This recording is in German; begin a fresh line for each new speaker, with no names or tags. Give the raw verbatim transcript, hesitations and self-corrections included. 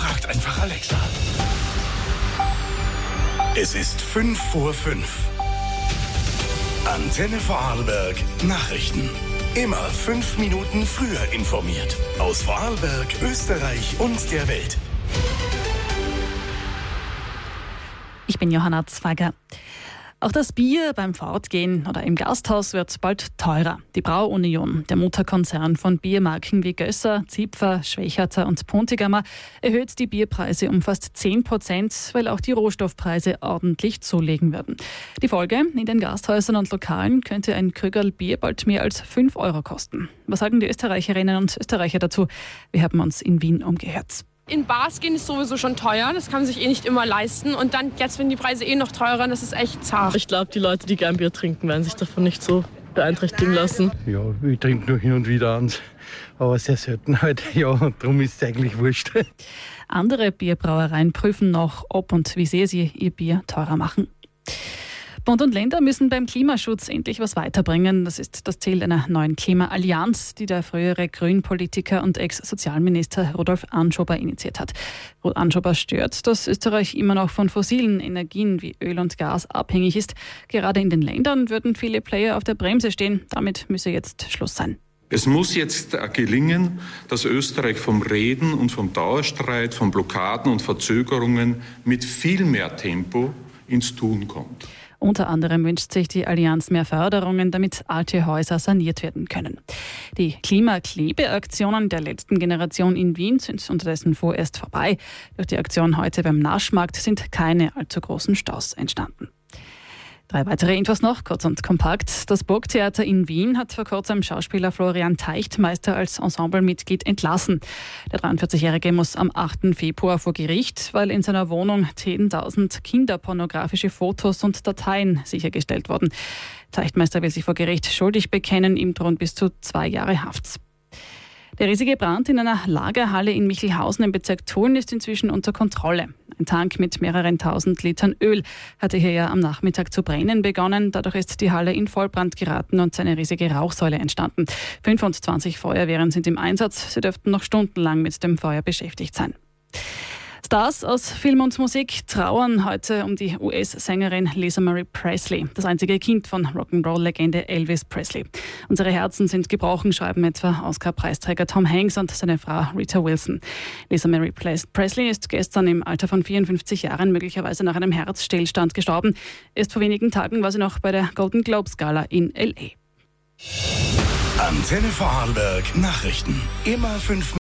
fragt einfach Alexa. Es ist fünf vor fünf. Antenne Vorarlberg Nachrichten. Immer fünf Minuten früher informiert. Aus Vorarlberg, Österreich und der Welt.
Ich bin Johanna Zwager. Auch das Bier beim Fortgehen oder im Gasthaus wird bald teurer. Die Brauunion, der Mutterkonzern von Biermarken wie Gösser, Zipfer, Schwächerter und Pontigammer, erhöht die Bierpreise um fast zehn Prozent, weil auch die Rohstoffpreise ordentlich zulegen werden. Die Folge: In den Gasthäusern und Lokalen könnte ein Krügerl Bier bald mehr als fünf Euro kosten. Was sagen die Österreicherinnen und Österreicher dazu? Wir haben uns in Wien umgehört.
In Bars gehen ist sowieso schon teuer, das kann man sich eh nicht immer leisten. Und dann jetzt, wenn die Preise eh noch teurer, das ist echt zart.
Ich glaube, die Leute, die gern Bier trinken, werden sich davon nicht so beeinträchtigen lassen.
Ja, ich trinke nur hin und wieder eins, aber sehr selten halt. Ja, darum ist es eigentlich wurscht.
Andere Bierbrauereien prüfen noch, ob und wie sehr sie ihr Bier teurer machen. Bund und Länder müssen beim Klimaschutz endlich was weiterbringen. Das ist das Ziel einer neuen Klimaallianz, die der frühere Grünpolitiker und Ex-Sozialminister Rudolf Anschober initiiert hat. Rudolf Anschober stört, dass Österreich immer noch von fossilen Energien wie Öl und Gas abhängig ist. Gerade in den Ländern würden viele Player auf der Bremse stehen. Damit müsse jetzt Schluss sein.
Es muss jetzt gelingen, dass Österreich vom Reden und vom Dauerstreit, von Blockaden und Verzögerungen mit viel mehr Tempo ins Tun kommt.
Unter anderem wünscht sich die Allianz mehr Förderungen, damit alte Häuser saniert werden können. Die Klimaklebeaktionen der letzten Generation in Wien sind unterdessen vorerst vorbei. Durch die Aktion heute beim Naschmarkt sind keine allzu großen Staus entstanden. Drei weitere Infos noch, kurz und kompakt. Das Burgtheater in Wien hat vor kurzem Schauspieler Florian Teichtmeister als Ensemblemitglied entlassen. Der dreiundvierzigjährige muss am achten Februar vor Gericht, weil in seiner Wohnung zehntausend kinderpornografische Fotos und Dateien sichergestellt wurden. Teichtmeister will sich vor Gericht schuldig bekennen, ihm drohen bis zu zwei Jahre Haft. Der riesige Brand in einer Lagerhalle in Michelhausen im Bezirk Tulln ist inzwischen unter Kontrolle. Ein Tank mit mehreren tausend Litern Öl hatte hier ja am Nachmittag zu brennen begonnen. Dadurch ist die Halle in Vollbrand geraten und eine riesige Rauchsäule entstanden. fünfundzwanzig Feuerwehren sind im Einsatz. Sie dürften noch stundenlang mit dem Feuer beschäftigt sein. Stars aus Film und Musik trauern heute um die U S-Sängerin Lisa Marie Presley, das einzige Kind von Rock'n'Roll-Legende Elvis Presley. Unsere Herzen sind gebrochen, schreiben etwa Oscar-Preisträger Tom Hanks und seine Frau Rita Wilson. Lisa Marie Presley ist gestern im Alter von vierundfünfzig Jahren möglicherweise nach einem Herzstillstand gestorben. Erst vor wenigen Tagen war sie noch bei der Golden Globes-Gala in L A.
Antenne Vorarlberg Nachrichten. Immer fünf